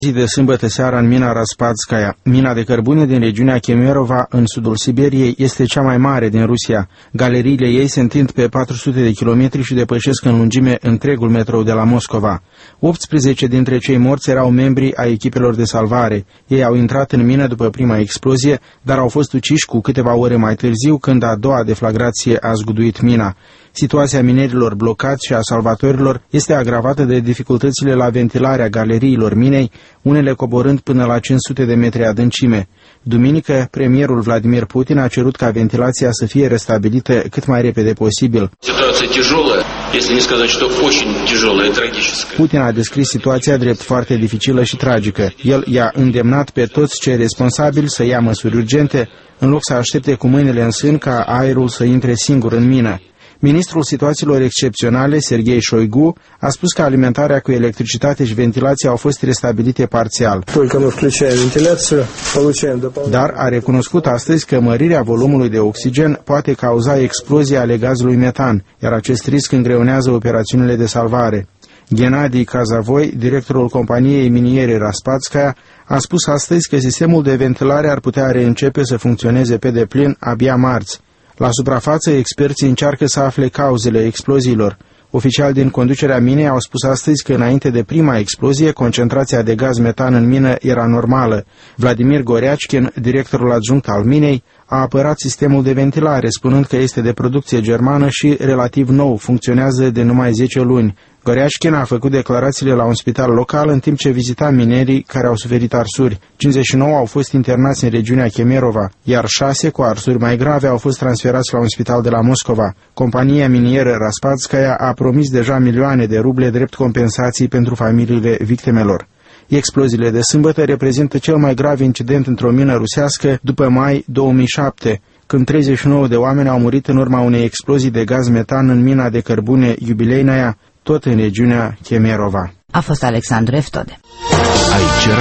Zi de sâmbătă seara în mina Raspadskaya. Mina de cărbune din regiunea Kemerova, în sudul Siberiei, este cea mai mare din Rusia. Galeriile ei se întind pe 400 de kilometri și depășesc în lungime întregul metrou de la Moscova. 18 dintre cei morți erau membri ai echipelor de salvare. Ei au intrat în mină după prima explozie, dar au fost uciși cu câteva ore mai târziu, când a doua deflagrație a zguduit mina. Situația minerilor blocați și a salvatorilor este agravată de dificultățile la ventilarea galeriilor minei, unele coborând până la 500 de metri adâncime. Duminică, premierul Vladimir Putin a cerut ca ventilația să fie restabilită cât mai repede posibil. Putin a descris situația drept foarte dificilă și tragică. El i-a îndemnat pe toți cei responsabili să ia măsuri urgente, în loc să aștepte cu mâinile în sân ca aerul să intre singur în mină. Ministrul situațiilor excepționale, Sergei Shoigu, a spus că alimentarea cu electricitate și ventilație au fost restabilite parțial. Dar a recunoscut astăzi că mărirea volumului de oxigen poate cauza explozii ale gazului metan, iar acest risc îngreunează operațiunile de salvare. Gennady Kazavoi, directorul companiei miniere Raspadskaya, a spus astăzi că sistemul de ventilare ar putea reîncepe să funcționeze pe deplin abia marți. La suprafață, experții încearcă să afle cauzele exploziilor. Oficiali din conducerea minei au spus astăzi că înainte de prima explozie, concentrația de gaz metan în mină era normală. Vladimir Goryachkin, directorul adjunct al minei, a apărat sistemul de ventilare, spunând că este de producție germană și relativ nou, funcționează de numai 10 luni. Goryachkin a făcut declarațiile la un spital local în timp ce vizita minerii care au suferit arsuri. 59 au fost internați în regiunea Kemerova, iar 6 cu arsuri mai grave au fost transferați la un spital de la Moscova. Compania minieră Raspadskaya a promis deja milioane de ruble drept compensații pentru familiile victimelor. Exploziile de sâmbătă reprezintă cel mai grav incident într-o mină rusească după mai 2007, când 39 de oameni au murit în urma unei explozii de gaz metan în mina de cărbune Yubileynaia, tot în regiunea Kemerova. A fost Alexandru Eftode.